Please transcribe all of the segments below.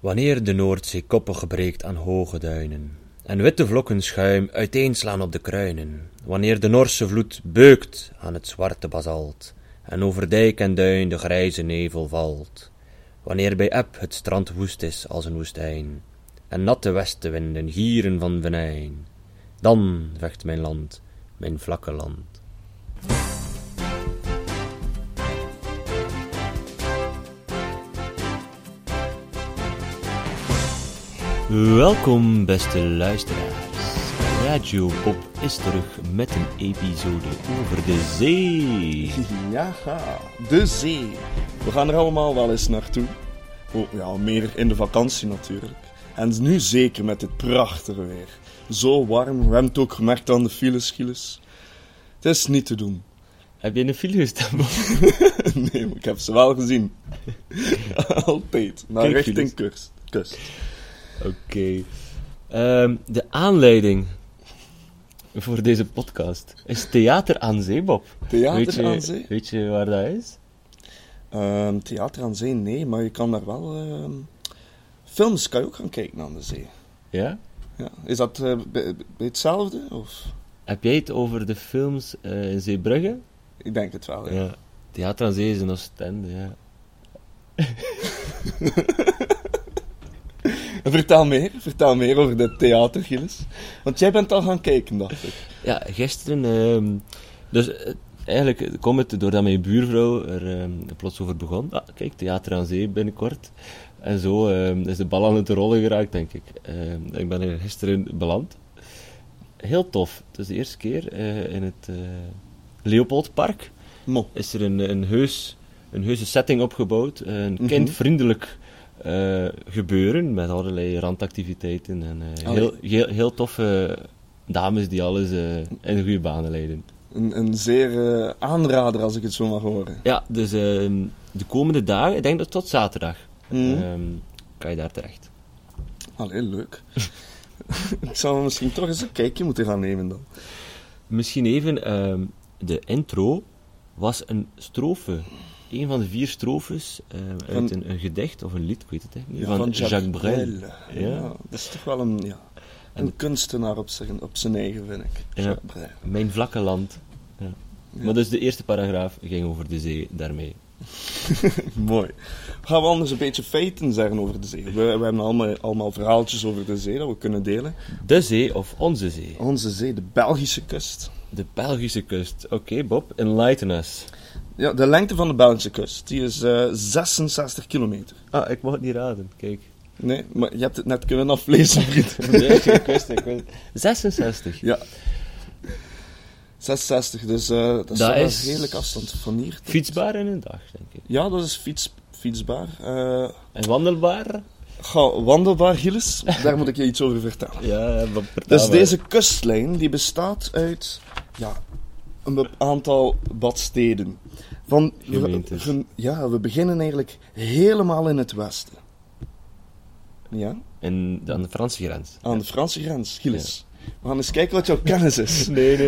Wanneer de Noordzee koppig breekt aan hoge duinen en witte vlokken schuim uiteenslaan op de kruinen, wanneer de Norse vloed beukt aan het zwarte basalt en over dijk en duin de grijze nevel valt, wanneer bij eb het strand woest is als een woestijn en natte westenwinden gieren van venijn, dan vecht mijn land, mijn vlakke land. Welkom beste luisteraars. Radio Bob is terug met een episode over de zee. Ja, de zee. We gaan er allemaal wel eens naartoe. Oh, ja, meer in de vakantie natuurlijk. En nu zeker met dit prachtige weer. Zo warm, we hebben het ook gemerkt aan de files. Het is niet te doen. Heb je een file gestaan? Nee, maar ik heb ze wel gezien. Altijd, naar richting kust. Oké. De aanleiding voor deze podcast is Theater aan Zee, Bob. Theater aan Zee? Weet je waar dat is? Theater aan Zee, nee, maar je kan daar wel... Films kan je ook gaan kijken aan de zee. Ja? Ja. Is dat bij hetzelfde? Of? Heb jij het over de films in Zeebrugge? Ik denk het wel, ja. Ja. Theater aan Zee is in Oostende, ja. Vertel meer over dit theater, Gilles. Want jij bent al gaan kijken, dacht ik. Ja, gisteren... eigenlijk komt het doordat mijn buurvrouw er plots over begon. Ah, kijk, Theater aan Zee binnenkort. En zo is de bal aan het rollen geraakt, denk ik. Ik ben er gisteren beland. Heel tof. Het is de eerste keer in het Leopoldpark. Is er een heuse setting opgebouwd. Een kindvriendelijk gebeuren met allerlei randactiviteiten. En heel toffe dames die alles in de goede banen leiden. Een zeer aanrader, als ik het zo mag horen. Ja, dus de komende dagen, ik denk dat tot zaterdag, kan je daar terecht. Allee, leuk. Ik zou misschien toch eens een kijkje moeten gaan nemen dan. Misschien even, de intro was een strofe. Een van de 4 strofes uit een gedicht of een lied, ik weet het echt niet, ja, van Jacques Brel. Ja, dat is toch wel een kunstenaar op zijn eigen, vind ik. Jacques Brel. Mijn vlakke land. Ja. Ja. Maar dus de eerste paragraaf ging over de zee daarmee. Mooi. Gaan we anders een beetje feiten zeggen over de zee? We hebben allemaal verhaaltjes over de zee dat we kunnen delen. De zee of onze zee? Onze zee, de Belgische kust. De Belgische kust. Oké, Bob, enlighten us. Ja, de lengte van de Belgische kust, die is 66 kilometer. Ah, ik mag het niet raden, kijk. Nee, maar je hebt het net kunnen aflezen, vriend. Nee, ik wist het. 66? Ja. 66, dus dat is een redelijke afstand van hier. Fietsbaar in een dag, denk ik. Ja, dat is fietsbaar. En wandelbaar? Wandelbaar, Gilles, daar moet ik je iets over vertellen. Ja, dus deze kustlijn, die bestaat uit een aantal badsteden. We beginnen eigenlijk helemaal in het westen. Ja? En aan de Franse grens. Aan de Franse grens, Gilles. Ja. We gaan eens kijken wat jouw kennis is. Nee.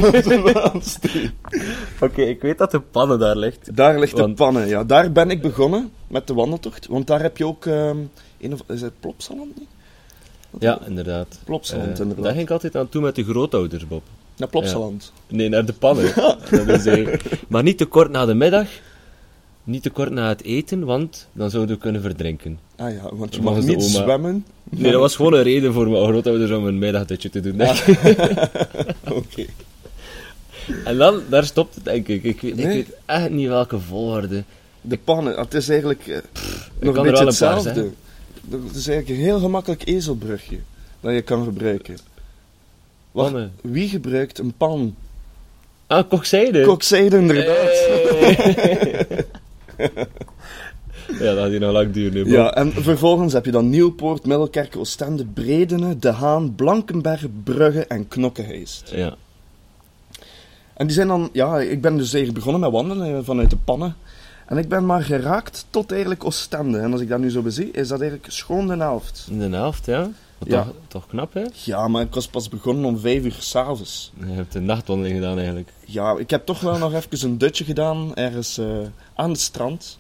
Oké, ik weet dat de Pannen daar ligt. Daar ligt de Pannen, ja. Daar ben ik begonnen met de wandeltocht. Want daar heb je ook... is het Plopsaland niet? Ja, inderdaad. Plopsaland, inderdaad. Daar ging ik altijd aan toe met de grootouders, Bob. Naar Plopsaland? Ja. Nee, naar de Pannen. Naar de zee. Maar niet te kort na de middag. Niet te kort na het eten, want dan zouden we kunnen verdrinken. Ah ja, want je mag niet zwemmen. Nee, dat was gewoon een reden voor mijn grootouders om een middagdutje te doen. Oké. En dan, daar stopt het, denk ik. Ik weet echt niet welke volgorde. De Pannen, het is eigenlijk nog een beetje hetzelfde. Het is eigenlijk een heel gemakkelijk ezelbrugje dat je kan gebruiken. Wie gebruikt een pan? Ah, kokzijde. Kokzijde, inderdaad. Hey. Ja, dat gaat hier nog lang duren. Ja, en vervolgens heb je dan Nieuwpoort, Middelkerke, Oostende, Bredene, De Haan, Blankenberg, Brugge en Knokkeheist. Ja. En die zijn dan... Ja, ik ben dus eigenlijk begonnen met wandelen vanuit de Pannen. En ik ben maar geraakt tot eigenlijk Oostende. En als ik dat nu zo bezie, is dat eigenlijk schoon de helft. De helft, ja? Ja. Toch knap, hè? Ja, maar ik was pas begonnen om 5:00 s'avonds. Je hebt een nachtwandeling gedaan, eigenlijk. Ja, ik heb toch wel nog even een dutje gedaan, ergens aan het strand.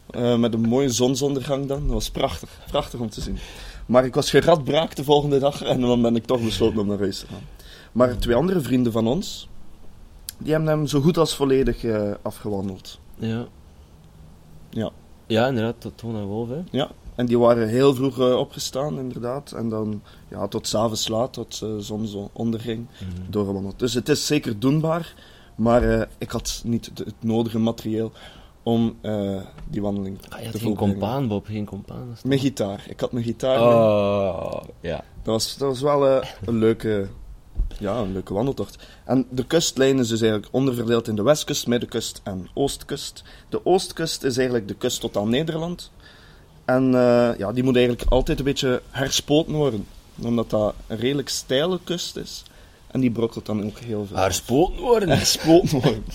Met een mooie zonsondergang dan. Dat was prachtig. Prachtig om te zien. Maar ik was geradbraakt de volgende dag en dan ben ik toch besloten om naar huis te gaan. Maar 2 andere vrienden van ons, die hebben hem zo goed als volledig afgewandeld. Ja. Ja. Ja, inderdaad, tot Toon en Wolf, hè. Ja, en die waren heel vroeg opgestaan, inderdaad. En dan tot 's avonds laat, tot zonsonderging, doorgewandeld. Dus het is zeker doenbaar, maar ik had niet het nodige materieel om die wandeling Je te had geen volbrengen. compaan, Bob, geen compaan. Mijn gitaar. Ik had mijn gitaar mee. Oh, ja. Dat was wel een leuke wandeltocht. En de kustlijn is dus eigenlijk onderverdeeld in de westkust, middenkust en oostkust. De oostkust is eigenlijk de kust tot aan Nederland. En die moet eigenlijk altijd een beetje herspoten worden. Omdat dat een redelijk steile kust is. En die brokkelt dan ook heel veel. Herspoten worden. Herspoten worden.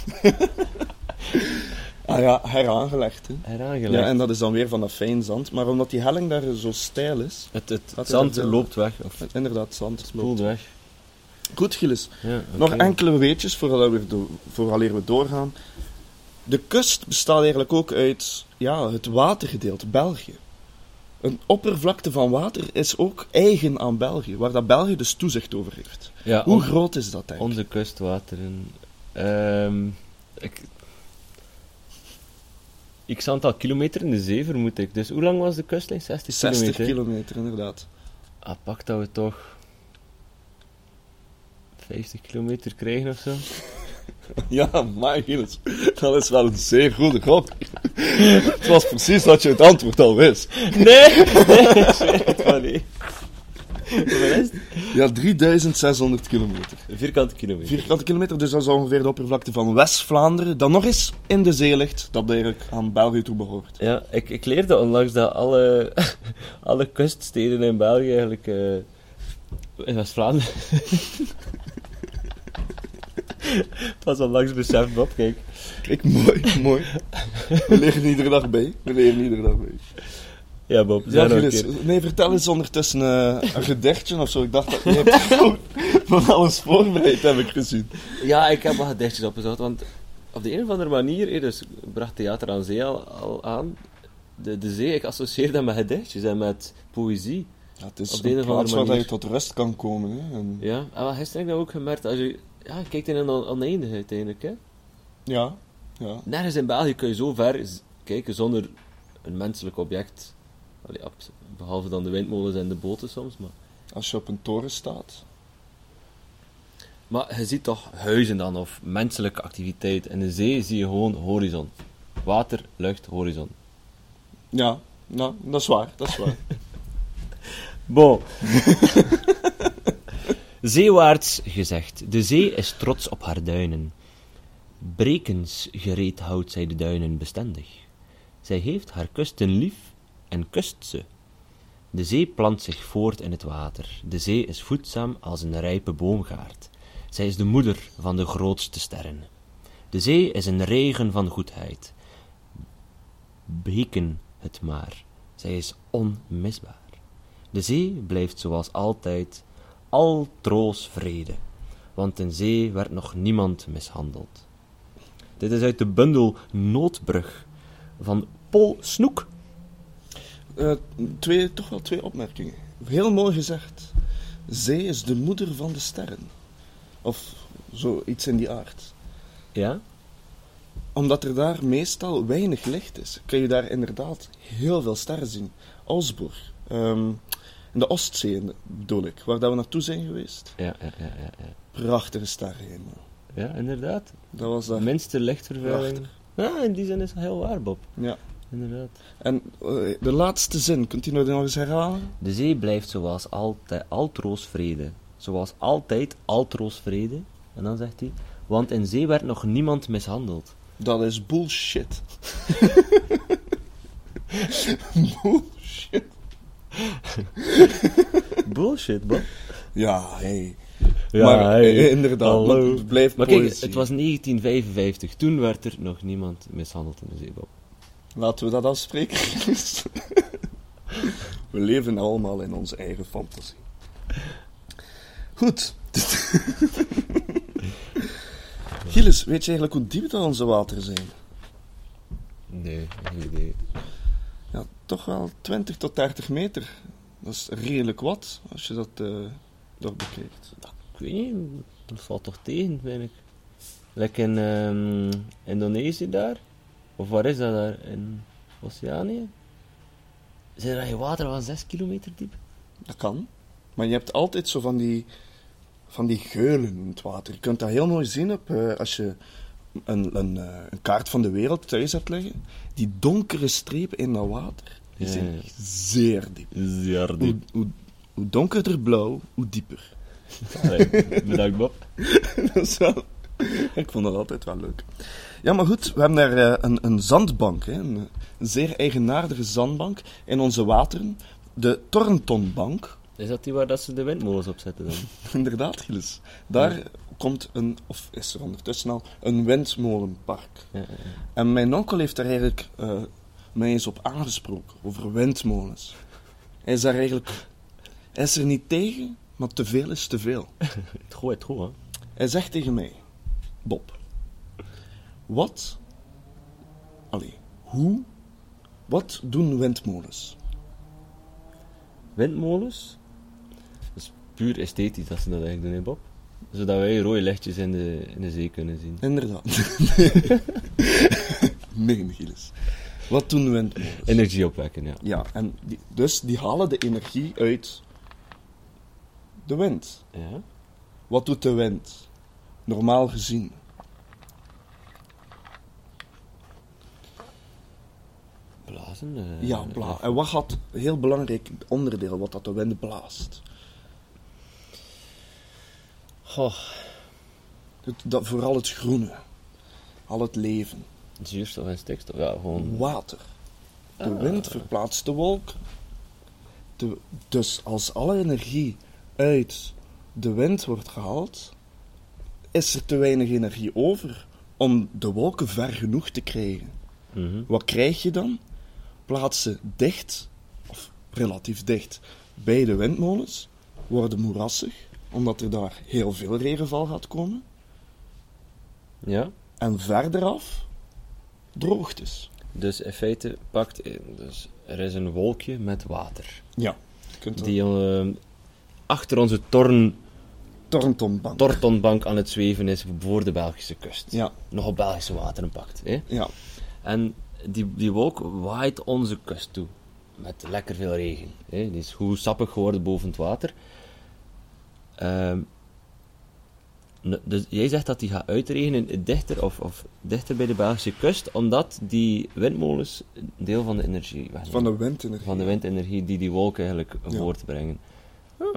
Heraangelegd. Hè. Heraangelegd. Ja, en dat is dan weer van dat fijn zand. Maar omdat die helling daar zo steil is... Het Dat zand is loopt weg. Of Inderdaad, zand spoelt loopt. weg. Goed, Gilles. Ja, oké. Nog enkele weetjes vooraleer we doorgaan. De kust bestaat eigenlijk ook uit het watergedeelte, België. Een oppervlakte van water is ook eigen aan België, waar dat België dus toezicht over heeft. Ja, Hoe groot is dat eigenlijk? Onze kustwateren. Ik zal een aantal kilometer in de zee, vermoed ik. Dus hoe lang was de kustlijn? 60 60 kilometer. kilometer, inderdaad. Pak dat we toch 50 kilometer krijgen of zo. Ja, maar Gilles, dat is wel een zeer goede gok. Het was precies wat je het antwoord al wist. Nee, ik zweer het van niet. Hoeveel is het? Ja, 3600 kilometer. Vierkante kilometer. Vierkante kilometer, dus dat is ongeveer de oppervlakte van West-Vlaanderen, dat nog eens in de zee ligt, dat eigenlijk aan België toe behoort. Ja, ik leerde onlangs dat alle kuststeden in België eigenlijk in West-Vlaanderen. Pas onlangs beseft, Bob, kijk. Kijk, mooi. We leren iedere dag bij. Ja, Bob, Ja, zijn nog een Gilles, keer. nee, vertel eens ondertussen een gedichtje of zo. Ik dacht dat je hebt gewoon van alles voorbereid, heb ik gezien. Ja, ik heb wat gedichtjes opgezocht, want op de een of andere manier, dus ik bracht Theater aan Zee al aan. De zee, ik associeer dat met gedichtjes en met poëzie. Ja, het is Op de een een of andere plaats waar manier. je tot rust kan komen. Hè. En, Ja, en wat gisteren heb ik dat ook gemerkt, als je kijkt in een oneindigheid eigenlijk, hè. ja. Nergens in België kun je zo ver kijken zonder een menselijk object. Allee, behalve dan de windmolens en de boten soms, maar... Als je op een toren staat. Maar je ziet toch huizen dan, of menselijke activiteit. In de zee zie je gewoon horizon. Water, lucht, horizon. Ja, nou, dat is waar. Bon. Zeewaarts gezegd, de zee is trots op haar duinen. Brekens gereed houdt zij de duinen bestendig. Zij heeft haar kusten lief en kust ze. De zee plant zich voort in het water. De zee is voedzaam als een rijpe boomgaard. Zij is de moeder van de grootste sterren. De zee is een regen van goedheid. Beken het maar. Zij is onmisbaar. De zee blijft zoals altijd altroos vrede, want in zee werd nog niemand mishandeld. Dit is uit de bundel Noodbrug van Paul Snoek. Toch wel twee opmerkingen. Heel mooi gezegd. Zee is de moeder van de sterren. Of zoiets in die aard. Ja? Omdat er daar meestal weinig licht is, kun je daar inderdaad heel veel sterren zien. Augsburg. In de Oostzee bedoel ik, waar dat we naartoe zijn geweest. Ja. Prachtige sterrenhemel. Ja, inderdaad. Dat was daar. Minste lichtvervuiling. Ja, in die zin is het heel waar, Bob. Ja. Inderdaad. En de laatste zin, kunt u nog eens herhalen? De zee blijft zoals altijd altroos vrede. Zoals altijd altroos vrede. En dan zegt hij, want in zee werd nog niemand mishandeld. Dat is bullshit. Bullshit. Bullshit, Bob. Ja, hey. Ja, maar hey. inderdaad, Hallo. het blijft Maar kijk, poëzie. het was 1955. Toen werd er nog niemand mishandeld in de zee, Bob. Laten we dat afspreken. We leven allemaal in onze eigen fantasie. Goed. Gilles, weet je eigenlijk hoe diep dat onze wateren zijn? Nee, geen idee. toch wel 20 tot 30 meter. Dat is redelijk wat, als je dat doorbekijkt. Ik weet niet, dat valt toch tegen, vind ik. Lekker in Indonesië daar? Of waar is dat daar? In Oceanië? Zijn er geen water van 6 kilometer diep? Dat kan. Maar je hebt altijd zo van die geulen in het water. Je kunt dat heel mooi zien als je een kaart van de wereld thuis hebt liggen. Die donkere strepen in dat water, die zijn zeer diep. Zeer diep. Hoe donkerder blauw, hoe dieper. Bedankt, Bob. Dat is wel... Ik vond dat altijd wel leuk. Ja, maar goed, we hebben daar een zandbank, hè, een zeer eigenaardige zandbank in onze wateren. De Thorntonbank. Is dat die waar dat ze de windmolens op zetten dan? Inderdaad, Gilles. Daar komt is er ondertussen al, een windmolenpark. Ja. En mijn onkel heeft daar eigenlijk mij eens op aangesproken, over windmolens. Hij is er niet tegen, maar te veel is te veel. Het gooit goed, hè? Hij zegt tegen mij, Bob, wat doen windmolens? Windmolens? Dat is puur esthetisch dat ze dat eigenlijk doen, hè, Bob? Zodat wij rode lichtjes in de zee kunnen zien. Inderdaad. Nee, Gilles. Wat doen windmolens? Energie opwekken, ja. Ja, en die halen de energie uit de wind. Ja? Wat doet de wind? Normaal gezien. Blazen? Ja, en wat gaat een heel belangrijk onderdeel, wat dat de wind blaast? Goh, Vooral het groene. Al het leven. zuurstof en stikstof, ja, gewoon... Water. De wind verplaatst de wolken. Dus als alle energie uit de wind wordt gehaald, is er te weinig energie over om de wolken ver genoeg te krijgen. Mhm. Wat krijg je dan? Plaatsen dicht, of relatief dicht, bij de windmolens worden moerassig, omdat er daar heel veel regenval gaat komen. Ja? En verderaf droogtes. Dus in feite pakt... Dus er is een wolkje met water. Ja. Kunt dat... Die achter onze Thorntonbank. Thorntonbank aan het zweven is voor de Belgische kust. Ja. Nog op Belgische wateren pakt. Hè? Ja. En die wolk waait onze kust toe. Met lekker veel regen. Hè? Die is goed sappig geworden boven het water. Dus jij zegt dat die gaat uitregenen dichter, of dichter bij de Belgische kust, omdat die windmolens een deel van de energie wegnemen. Van de windenergie. Van de windenergie die die wolken eigenlijk Ja. voortbrengen. Oh.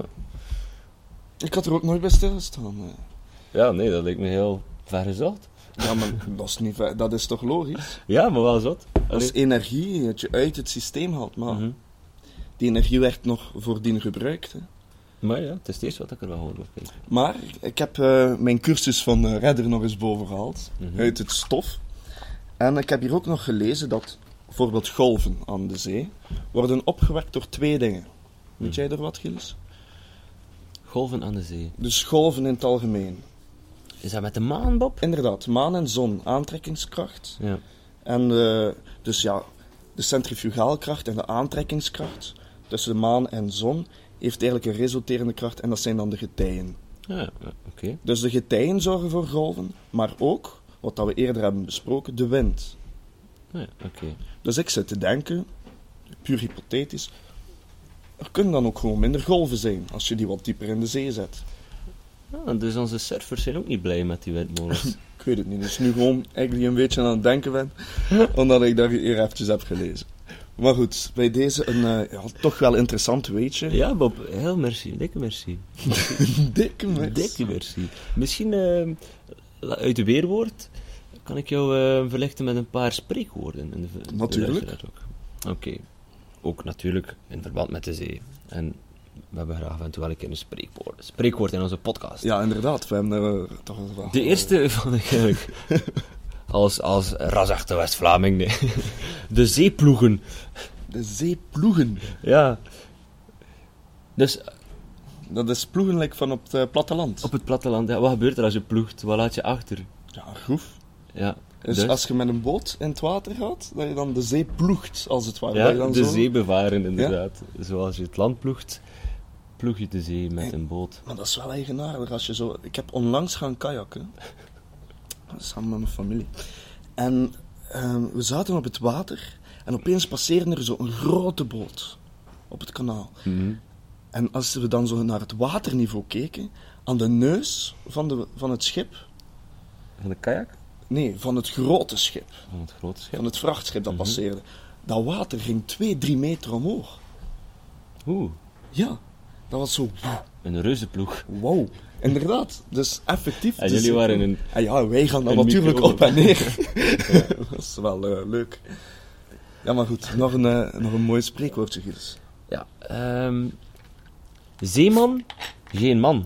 Ik had er ook nooit bij stilgestaan. Ja, nee, dat lijkt me heel vergezocht. Ja, maar dat is niet ver, dat is toch logisch? Ja, maar wel zot. Dat is energie dat je uit het systeem haalt, maar Mhm. die energie werd nog voordien gebruikt. Hè. Maar ja, het is het eerste wat ik er wel hoor. Maar ik heb mijn cursus van redder nog eens boven gehaald, Mhm. uit het stof. En ik heb hier ook nog gelezen dat bijvoorbeeld golven aan de zee worden opgewekt door twee dingen. Weet jij er wat, Gilles? Golven aan de zee. Dus golven in het algemeen. Is dat met de maan, Bob? Inderdaad, maan en zon, aantrekkingskracht. Ja. En dus ja, de centrifugaalkracht en de aantrekkingskracht tussen de maan en zon heeft eigenlijk een resulterende kracht en dat zijn dan de getijen. Ja, oké. Dus de getijen zorgen voor golven, maar ook, wat dat we eerder hebben besproken, de wind. Ja, oké. Dus ik zit te denken, puur hypothetisch, er kunnen dan ook gewoon minder golven zijn als je die wat dieper in de zee zet. Ah, dus onze surfers zijn ook niet blij met die windmolens. Ik weet het niet, dus nu gewoon eigenlijk een beetje aan het denken ben, omdat ik dat hier eventjes heb gelezen. Maar goed, bij deze een toch wel interessant weetje. Ja, Bob, heel merci. Dikke merci. Dikke merci. Dikke merci. Misschien uit de weerwoord kan ik jou verlichten met een paar spreekwoorden. Natuurlijk. Oké. Ook natuurlijk in verband met de zee. En we hebben graag af en toe wel een keer een spreekwoord in onze podcast. Ja, inderdaad. We hebben toch wel... De eerste vond ik eigenlijk... Als rasachte West-Vlaming, nee. De zeeploegen. De zeeploegen. Ja. Dus Dat is ploegenlijk van op het platteland. op het platteland, ja, wat gebeurt er als je ploegt? Wat laat je achter? Ja, een groef. Ja. Dus als je met een boot in het water gaat, dat je dan de zee ploegt, als het ware. Ja, Dat je dan de zo... zee bevaren, inderdaad. Zoals je het land ploegt, ploeg je de zee met een boot. Maar dat is wel eigenaardig als je zo... Ik heb onlangs gaan kajakken. Samen met mijn familie. En we zaten op het water. En opeens passeerde er zo'n grote boot. Op het kanaal. Mhm. En als we dan zo naar het waterniveau keken... Aan de neus van het schip... Van de kajak? Nee, van het grote schip. Van het grote schip. Van het vrachtschip dat passeerde. Dat water ging 2-3 meter omhoog. Oeh, Ja, dat was zo... een reuzenploeg. Wow, inderdaad. Dus effectief. En dus jullie waren een... En ja, wij gaan dan een natuurlijk micro. op en neer. Dat is wel leuk. Ja, maar goed. Nog een mooi spreekwoordje, Gilles. Ja, zeeman, geen man.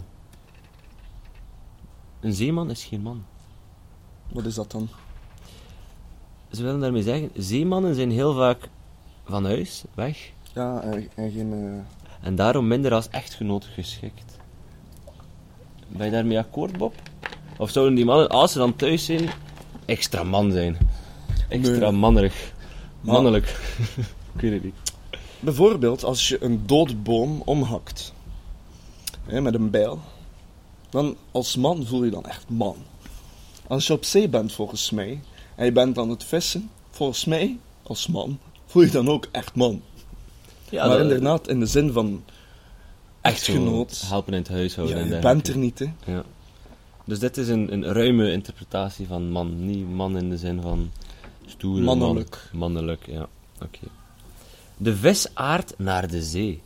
Een zeeman is geen man. Wat is dat dan? Ze willen daarmee zeggen, zeemannen zijn heel vaak van huis, weg, Ja, en geen... en daarom minder als echtgenoot geschikt. Ben je daarmee akkoord, Bob? Of zouden die mannen, als ze dan thuis zijn, extra man zijn? Extra Nee. mannerig. Maar- Mannelijk. Ik weet het niet. Bijvoorbeeld als je een dode boom omhakt. Hè, met een bijl. Dan als man voel je dan echt man. Als je op zee bent, volgens mij, en je bent aan het vissen, volgens mij, als man, voel je dan ook echt man. Ja, maar dat- inderdaad, in de zin van echt zo echtgenoot. helpen in het huishouden. Ja, en je dergelijke. bent er niet, hè. Ja. Dus dit is een ruime interpretatie van man. Niet man in de zin van stoere Mannelijk. Man. Mannelijk, ja. Oké. De vis aardt naar de zee.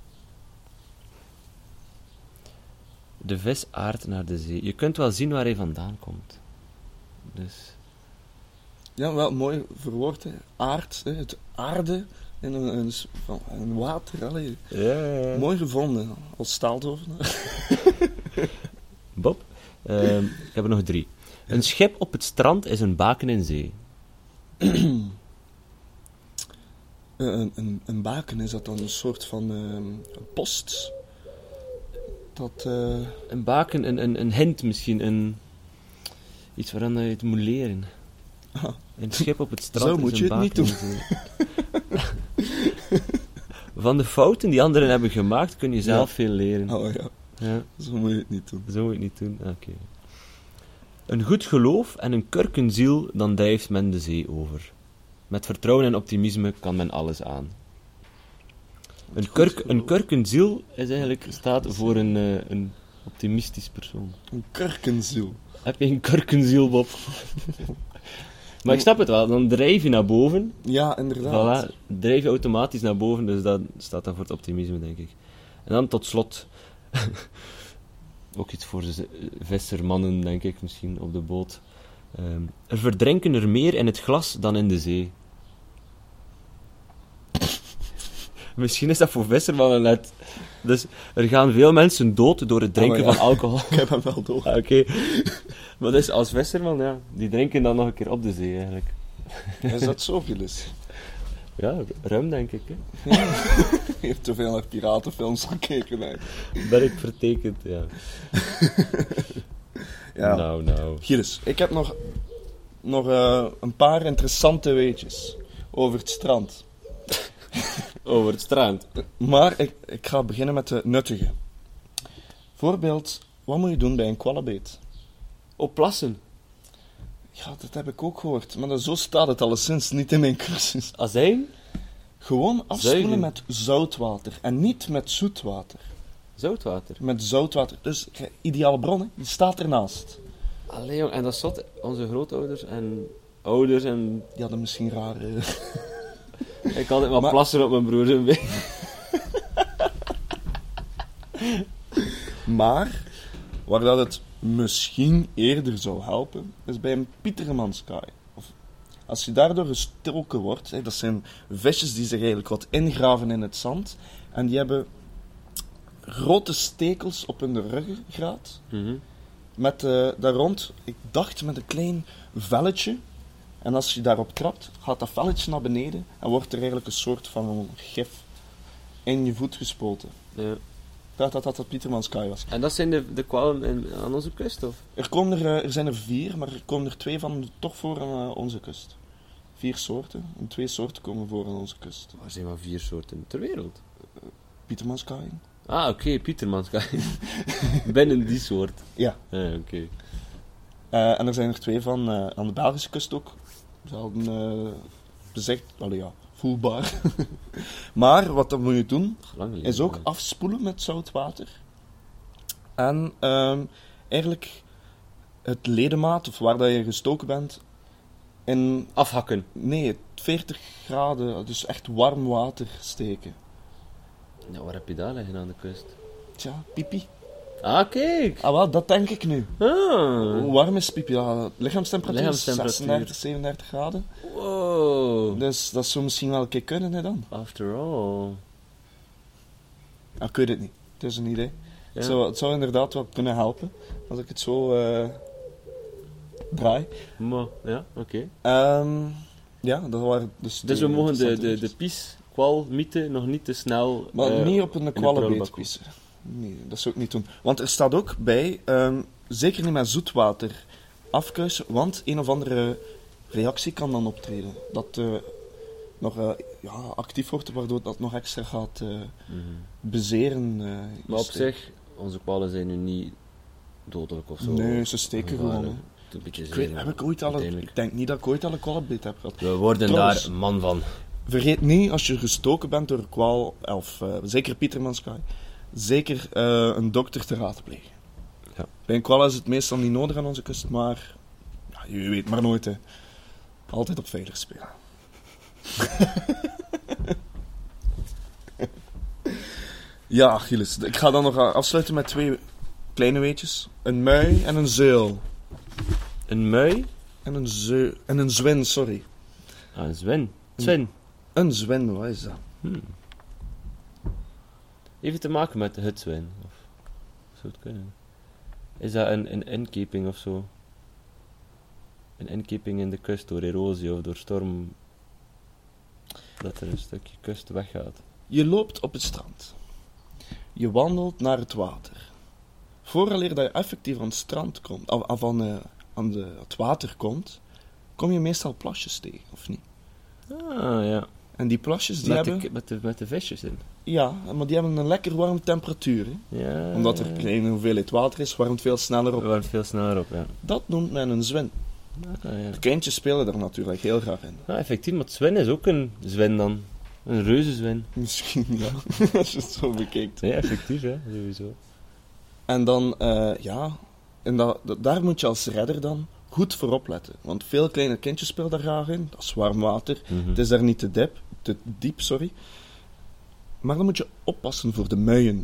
De vis aardt naar de zee. Je kunt wel zien waar hij vandaan komt. Dus... Ja, wel mooi verwoord, hè. Aard, hè. Het aarde in een water. Allee. Ja. Mooi gevonden, als staaltovenaar. Bob, ik heb er nog 3. Een schip op het strand is een baken in zee. Een baken, is dat dan een soort van een post? Dat... Een baken, een hint misschien, iets waaraan je het moet leren. Ah. Een schip op het strand Zo is moet een je het niet baken in zee. Van de fouten die anderen hebben gemaakt, kun je zelf Ja. veel leren. Oh ja, Ja, zo moet je het niet doen. zo moet je het niet doen. Oké. Een goed geloof en een kurkenziel, dan dijft men de zee over. Met vertrouwen en optimisme kan men alles aan. Een kurkenziel is eigenlijk, staat voor een optimistisch persoon. Een kurkenziel. Heb je een kurkenziel, Bob? Maar ik snap het wel, dan drijf je naar boven. Ja, inderdaad. Voilà, drijf je automatisch naar boven, dus dat staat dan voor het optimisme, denk ik. En dan tot slot, ook iets voor de vissermannen, denk ik, misschien op de boot. Er verdrinken er meer in het glas dan in de zee. Misschien is dat voor vissermannen net. Dus er gaan veel mensen dood door het drinken Oh, ja. van alcohol. Ik heb hem wel door. Ah, oké. Maar dus als visserman, ja, die drinken dan nog een keer op de zee, eigenlijk. Is dat zo, Gilles? Ja, ruim, denk ik. Hè. Je hebt te veel naar piratenfilms gekeken, hè. Ben ik vertekend, ja. Ja. Nou. Gilles, ik heb nog een paar interessante weetjes over het strand. Over het strand. Maar ik ga beginnen met de nuttige. Voorbeeld, wat moet je doen bij een kwallenbeet? Opplassen. Ja, dat heb ik ook gehoord, maar zo staat het alleszins niet in mijn cursus. Azijn. Gewoon afspoelen Zuigen. met zoutwater en niet met zoetwater. Zoutwater. Met zoutwater. Dus ideale bron, hè, die staat ernaast. Allee, jong, en dat is zot. Onze grootouders en ouders en... Die hadden misschien rare... Ik had altijd maar Maar- plassen op mijn broer zijn been. Maar, waar dat het misschien eerder zou helpen, is bij een pietermanskaai. Of als je daardoor gestoken wordt, hè, dat zijn visjes die zich eigenlijk wat ingraven in het zand, en die hebben grote stekels op hun ruggengraat, met daar rond, ik dacht met een klein velletje, en als je daarop trapt, gaat dat velletje naar beneden, en wordt er eigenlijk een soort van gif in je voet gespoten. Ja. dat dat Pietermanskaai was. En dat zijn de kwallen aan onze kust, of? Er zijn er 4, maar er komen er 2 van toch voor aan onze kust. 4 soorten. En 2 soorten komen voor aan onze kust. Er zijn maar 4 soorten ter wereld. Pietermanskaai. Ah, oké, Pietermanskaai. Binnen die soort. Ja. Oké. En er zijn er 2 van aan de Belgische kust ook. Ze hadden bezegd, voelbaar. Maar wat dan moet je doen, is ook afspoelen met zout water. En eigenlijk het ledemaat, of waar dat je gestoken bent, in... Afhakken. Nee, 40 graden, dus echt warm water steken. Ja, waar heb je daar liggen aan de kust? Tja, pipi. Ah, kijk! Ah, wel, dat denk ik nu. Ah. Hoe warm is pipi? Ja, lichaamstemperatuur is Lichaamstemperatuur. 36, 37 graden. Wow. Dus dat zou misschien wel een keer kunnen, hè, dan. After all. Ik weet het niet. Het is een idee. Ja. Het zou inderdaad wel kunnen helpen, als ik het zo draai. Maar, ja, oké. Ja, dat waren dus... Dus we mogen de pies-kwal-mythe nog niet te snel... Maar niet op een in de kwallenbeet prullenbak pissen. Nee, dat zou ik niet doen. Want er staat ook bij, zeker niet met zoetwater afkuisen, want een of andere reactie kan dan optreden. Dat nog actief wordt, waardoor dat nog extra gaat bezeren. Maar op zich, onze kwallen zijn nu niet dodelijk of zo. Nee, ze steken gewoon. Hè. Een beetje Ik denk niet dat ik ooit al een kwallenbeet heb gehad. We worden Trouwens, daar man van. Vergeet niet, als je gestoken bent door een kwal, of zeker Pietermanskaai, zeker een dokter te raadplegen. Ja. Bij een kwal is het meestal niet nodig aan onze kust, maar ja, je weet maar nooit. Hè. Altijd op veilig spelen. Ja, Achilles. Ik ga dan nog afsluiten met 2 kleine weetjes. Een mui en een zeul. Een mui? En een zwin, sorry. Ah, een zwin. Zwin. Een zwin, wat is dat? Even te maken met het zwin. Of zou het kunnen? Is dat een inkeping of zo? Een inkeping in de kust door erosie of door storm? Dat er een stukje kust weggaat. Je loopt op het strand. Je wandelt naar het water. Vooraleer dat je effectief aan het strand komt, of aan het water komt, kom je meestal plasjes tegen, of niet? Ah, ja. En die plasjes, die met de visjes in. Ja, maar die hebben een lekker warme temperatuur. Hè? Ja. Omdat er een kleine hoeveelheid water is, warmt veel sneller op. Warmt veel sneller op, ja. Dat noemt men een zwin. Ah, ja. De kindjes spelen er natuurlijk heel graag in. Ah, effectief, maar het zwin is ook een zwin dan. Een reuzenzwin. Misschien, ja. Als je het zo bekijkt. Nee, effectief, hè. Sowieso. En dan, daar moet je als redder dan goed voor opletten. Want veel kleine kindjes spelen daar graag in. Dat is warm water. Het is daar niet te diep, sorry. Maar dan moet je oppassen voor de muien.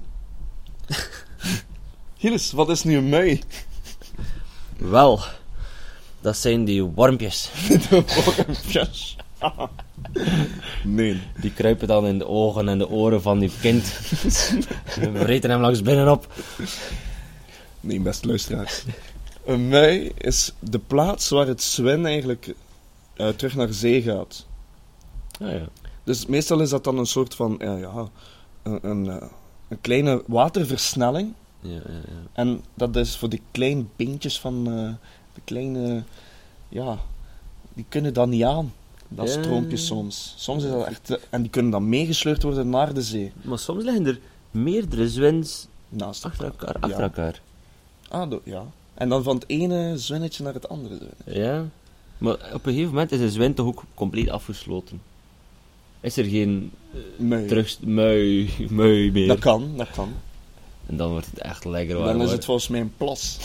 Gilles, wat is nu een mui? Wel, dat zijn die wormpjes. De wormpjes. Nee. Die kruipen dan in de ogen en de oren van die kind. We vreten hem langs binnenop. Nee, beste luisteraars. Een mui is de plaats waar het zwin eigenlijk terug naar zee gaat. Ah, ja. Dus meestal is dat dan een soort van, een kleine waterversnelling. Ja. En dat is voor die kleine beentjes van de kleine, die kunnen dat niet aan. Dat stroompje soms. Soms is dat echt, en die kunnen dan meegesleurd worden naar de zee. Maar soms liggen er meerdere zwins Naast achter elkaar. Ja. En dan van het ene zwinnetje naar het andere zwinnetje. Ja. Maar op een gegeven moment is een zwin toch ook compleet afgesloten. Is er geen mui meer. Dat kan. En dan wordt het echt lekker warm. Dan is het volgens mij een plas.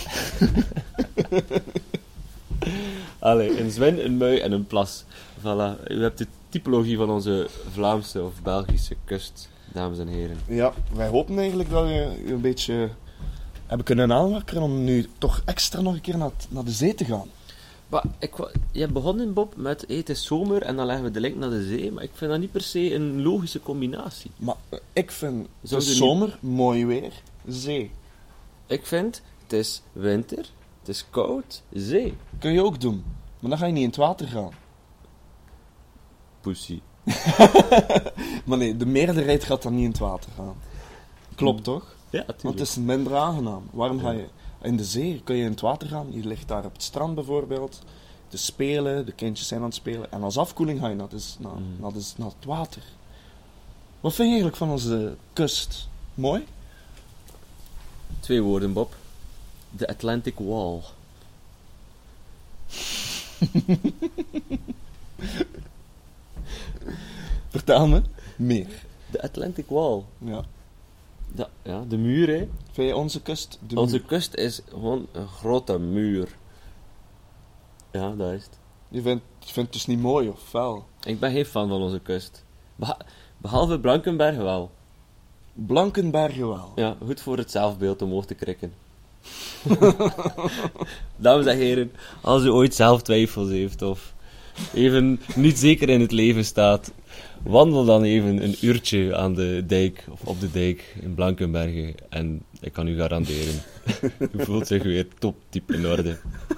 Allee, een zwin, een mui en een plas. Voilà. U hebt de typologie van onze Vlaamse of Belgische kust, dames en heren. Ja, wij hopen eigenlijk dat we een beetje hebben kunnen aanwakkeren om nu toch extra nog een keer naar de zee te gaan. Maar je begon, Bob, met het is zomer en dan leggen we de link naar de zee, maar ik vind dat niet per se een logische combinatie. Maar ik vind de zomer mooi weer, zee. Ik vind, het is winter, het is koud, zee. Kun je ook doen, maar dan ga je niet in het water gaan. Pussy. Maar nee, de meerderheid gaat dan niet in het water gaan. Klopt toch? Ja, tuurlijk. Want het is minder aangenaam. Waarom ga je in de zee? Kun je in het water gaan? Je ligt daar op het strand bijvoorbeeld te spelen. De kindjes zijn aan het spelen. En als afkoeling ga je naar het water. Wat vind je eigenlijk van onze kust? Mooi? 2 woorden, Bob. De Atlantic Wall. Vertel me meer. De Atlantic Wall. Ja. Ja, de muur, hè. Vind je onze kust de Onze muur? kust is gewoon een grote muur. Ja, dat is het. Je vindt het dus niet mooi of vuil? Ik ben geen fan van onze kust. Behalve Blankenberg wel. Blankenbergen wel. Ja, goed voor het zelfbeeld omhoog te krikken. Dames en heren, als u ooit zelf twijfels heeft of even niet zeker in het leven staat, wandel dan even een uurtje aan de dijk of op de dijk in Blankenbergen en ik kan u garanderen, u voelt zich weer topdiep in orde.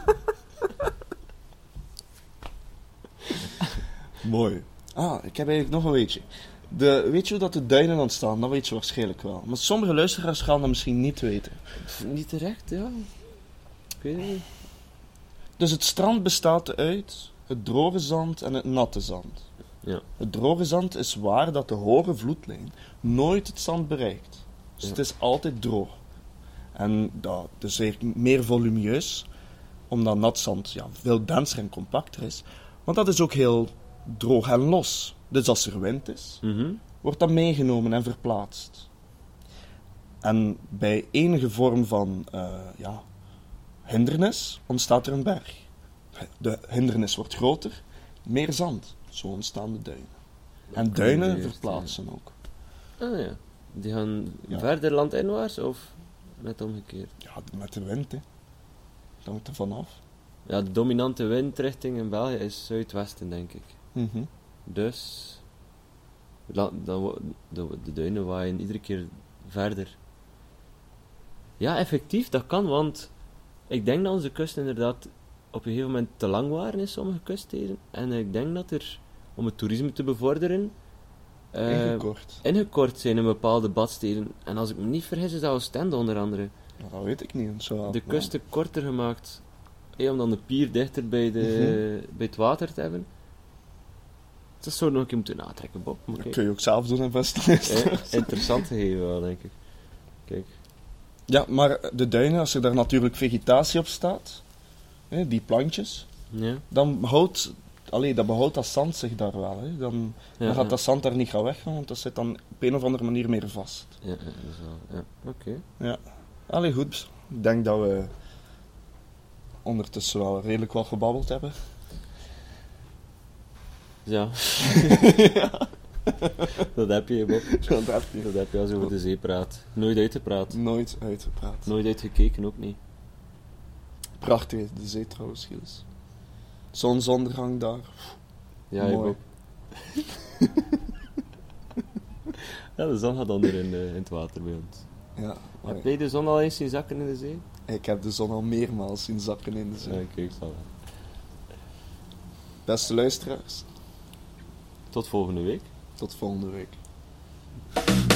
Mooi. Ik heb eigenlijk nog een weetje. Weet je hoe dat de duinen ontstaan? Dat weet je waarschijnlijk wel. Maar sommige luisteraars gaan dat misschien niet weten. Niet terecht, ja. Ik weet het niet. Dus het strand bestaat uit het droge zand en het natte zand. Ja. Het droge zand is waar dat de hoge vloedlijn nooit het zand bereikt. Dus Ja. het is altijd droog. En dat is eigenlijk meer volumineus, omdat nat zand veel denser en compacter is. Want dat is ook heel droog en los. Dus als er wind is, wordt dat meegenomen en verplaatst. En bij enige vorm van hindernis ontstaat er een berg. De hindernis wordt groter, meer zand. Zo ontstaan de duinen. En duinen Combineert, verplaatsen ook. Ah ja. Die gaan Ja. verder landinwaarts of net omgekeerd? Ja, met de wind, hè. Dat hangt er vanaf. Ja, de dominante windrichting in België is zuidwesten, denk ik. Dus de duinen waaien iedere keer verder. Ja, effectief, dat kan, want ik denk dat onze kusten inderdaad op een gegeven moment te lang waren in sommige kuststeden. En ik denk dat er, om het toerisme te bevorderen, ingekort zijn in bepaalde badsteden. En als ik me niet vergis, is dat Oostende onder andere. Ja, dat weet ik niet. Zo, De kusten korter gemaakt, om dan de pier dichter bij het water te hebben. Dat zou je nog een keer moeten natrekken, Bob. Maar Dat kijk. kun je ook zelf doen in Westlijst. Interessant gegeven wel, denk ik. Kijk. Ja, maar de duinen, als er daar natuurlijk vegetatie op staat, hè, die plantjes, Ja. dan behoudt dat zand zich daar wel. Hè. Dan gaat dat zand daar niet gaan weggaan, want dat zit dan op een of andere manier meer vast. Ja, dat is wel. Ja, oké. Ja. Allee, goed. Ik denk dat we ondertussen wel redelijk wat gebabbeld hebben. Ja. Dat heb je, Bob. Dat heb je als je over de zee praat. Nooit uitgepraat. Nooit uitgepraat. Nooit uitgekeken, ook niet. Prachtig is de zee trouwens, Gilles. Zonsondergang daar. Ja, Mooi. Bob. Ja, de zon gaat onder in het water bij ons. Ja. Heb jij de zon al eens zien zakken in de zee? Ik heb de zon al meermaals zien zakken in de zee. Ja, kijk, zal wel. Beste luisteraars, Tot volgende week. tot volgende week.